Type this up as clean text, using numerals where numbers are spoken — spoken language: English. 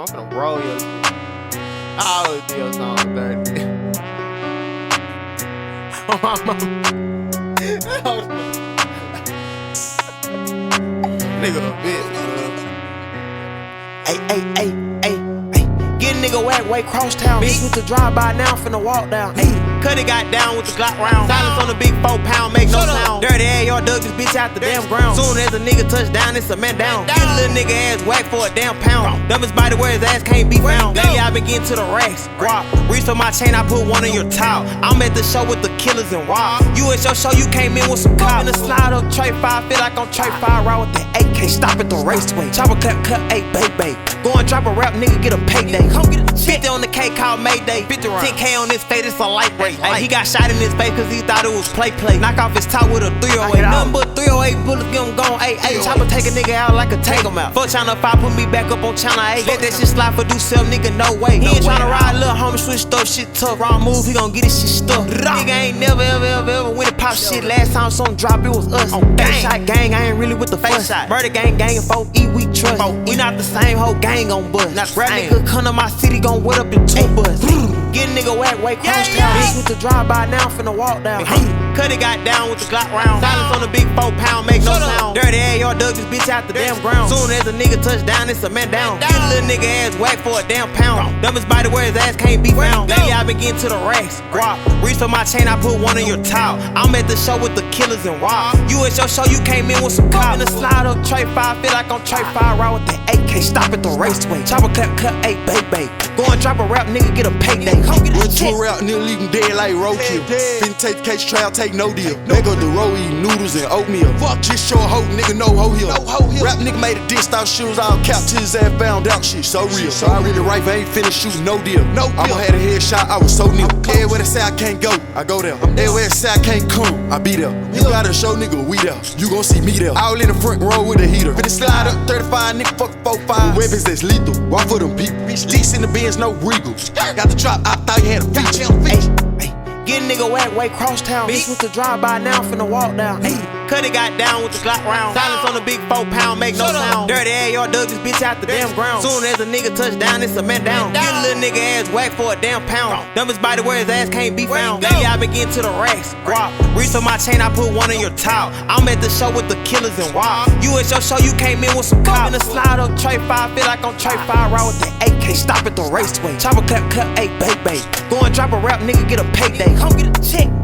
I'm finna roll your shit. I always do your song dirty. Oh, my mama. Nigga a bitch, Ay. Get a nigga whack way cross town. Bitch with the drive by now, finna walk down. Cut it got down with the Glock round. Silence on the big 4-pound, make no sound. Dirty ass, y'all dug this bitch out the damn ground. Soon as a nigga touch down, it's a man down. Get a little nigga ass whack for a damn pound. Dumbest body where his ass can't be found. Lately I been getting to the racks. Guap. Reach on my chain, I put one on your top. I'm at the show with the killers and WAP. You at your show, you came in with some cops. In the slide up tray 5, feel like I'm tray 5. Ride with the AK, stop at the raceway. Chopper cut, hey, baby. Go and drop a rap, nigga, get a payday. Come get a 50 on the K, call Mayday. 10K on his face, it's a light rate. He got shot in his face cause he thought it was play. Knock off his top with a 308. Nothing but 308 bullets, get him gone. Chopper take a nigga out like a take him out. Fuck channel 5, put me back up on channel 8. Let that shit slide for do self, nigga, no way. He ain't tryna ride, little homie, switched up, shit tough. Wrong move, he gon' get his shit stuck. Nigga ain't never, ever win a pop shit. Last time something drop, it was us. On gang shot gang, I ain't really with the fuss. Murder gang, and 4E, we trust. We not the same whole gang on bust. Rap nigga come to my city, gon' wet up in 2 bus. Get a nigga whack way cross town. Bitch with the drive by now, finna walk down. Cut it got down with the Glock round. Silence on the big 4-pound, make no sound. Dirty ass, y'all dug this bitch out the damn ground. Soon as a nigga touch down, it's a man down. Get a little nigga ass whack for a damn pound. Dumbest body where his ass can't be found. Lately I been getting to the racks. Guap. Reach on my chain, I put one on your top. I'm at the show with the killers and WAP. You at your show, you came in with some cops. In the slide up tray 5, feel like I'm tray 5. Ride with the AK, stop at the raceway. Chopper cut, hey, baby. Go and drop a rap, nigga, get a payday. Run to a route, nigga, leave him dead like roadkill. Finna take the case trial, take no deal. Back up the road, eating noodles and oatmeal. Fuck, just show a hoe, nigga, no hoe here. Rap nigga made a diss, stop shoes, all cap to his ass, found out shit so real. So I really right, I ain't finished shooting, no deal. I'ma had a headshot, I was so near. Everywhere they say I can't go, I go there. Everywhere they say I can't come, I be there. You gotta show nigga, we there. You gon' see me there. All in the front row with a heater. Finna slide up 35, nigga, fuck 4-5. Weapons that's lethal, walk for them people. Sticks in the Benz, no Regals. Got the drop, I thought you had a feature. Get a nigga whack way cross town. Bitch with the drive by now, finna walk down. Cut it got down with the Glock round. Silence on the big 4-pound, make no sound. Dirty ass, y'all dug this bitch out the damn ground. Soon as a nigga touch down, it's a man down. Get a little nigga ass whack for a damn pound. Dumbest body where his ass can't be found. Lately I been getting to the racks. Guap. Reach on my chain, I put one on your top. I'm at the show with the killers and WAP. You at your show, you came in with some cops. In the slide up tray 5, feel like I'm tray 5. Ride with the AK, stop at the raceway. Chopper cut, hey, baby. Go and drop a rap, nigga, get a payday. Come get a check.